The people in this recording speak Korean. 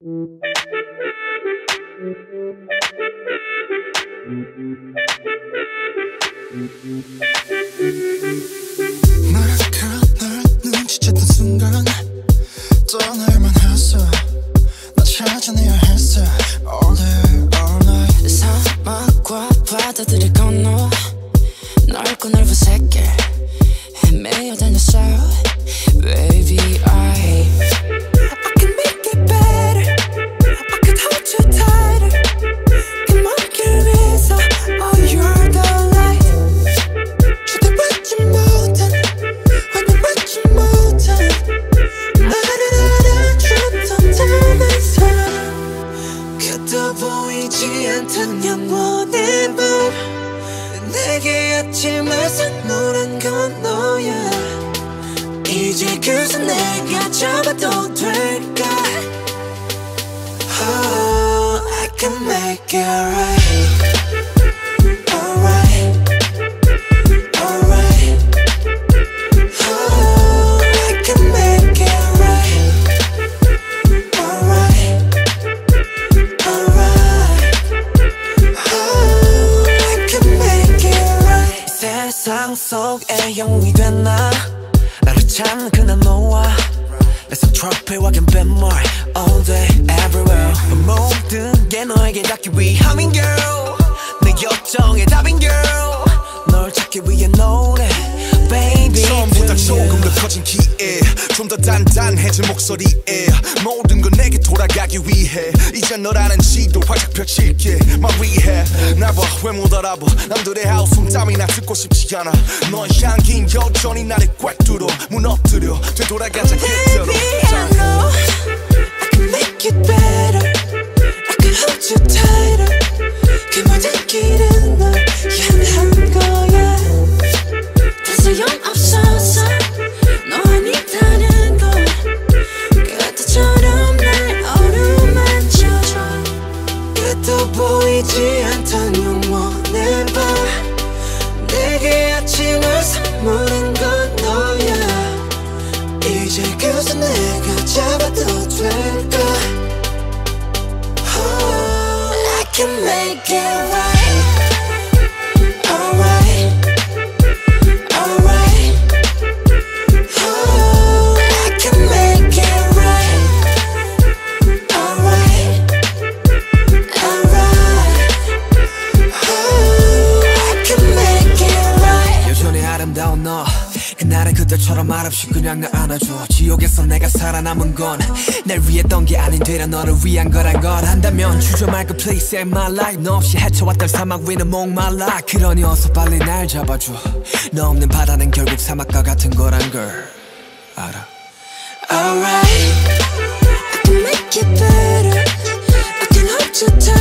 널 눈치챘던 순간 떠날만 했어. 나 찾아내야 했어. All day all night. 사막과 바다들을 건너 넓고 넓은 세계 헤매여 다녔어. Baby I can make it better. I can hold you tighter. 그 먼 길 위에서 Oh you're the light. 절대 받지 못한 완전 받지 못한 나를 알아줬던 닮은 사람. 그도 보이지 않던 영원의 밤 내게 아침을 선물한 건 너야. 이제 그새 내가 잡아도 될까? Oh, I can make it right. Alright, alright. Oh, I can make it right. Alright, alright. Oh, I can make it right. 세상 속에 영웅이 된 나 나를 찾는 그날 너와 내 손 트로피와 긴 뱃물 All day everywhere 모든 게 너에게 닿기 위함인 girl 내 요청의 답인 girl 널 찾기 위해 노래 baby 처음보다 조금 더 커진 기에 좀 더 단단해진 목소리에 모든 건 내게 돌아가기 위해 이제 너라는 지도 활짝 펼칠게 My rehab 나봐 왜 못 알아봐 남들의 하우스 땀이나 듣고 싶지 않아 너의 향긴 여전히 나를 꽉 뚫어 무너뜨려 되돌아가자 그대로 Baby I know I can make it better I can hold you tighter 그 모든 길은 널 향한 거야 더 소용없어서 너 아니다는 걸 그때처럼 날 어루만져줘 그도 보이지 않던 영원의 밤 내게 아침을 선물한 건 너야 이제 그새 내가 잡아도 될까 Oh, I can make it right Alright Alright Oh, I can make it right Alright Alright Oh, I can make it right 여전히 아름다운 너 그날은 그때처럼 말없이 그냥 날 안아줘 지옥에서 내가 살아남은 건 날 위했던 게 아닌 되려 너를 위한 거란 걸 한다면 주저 말고 please save my life 너 없이 헤쳐왔던 사막 위는 목말라 그러니 어서 빨리 날 잡아줘 너 없는 바다는 결국 사막과 같은 거란 걸 알아 Alright I can make it better I can hold you tight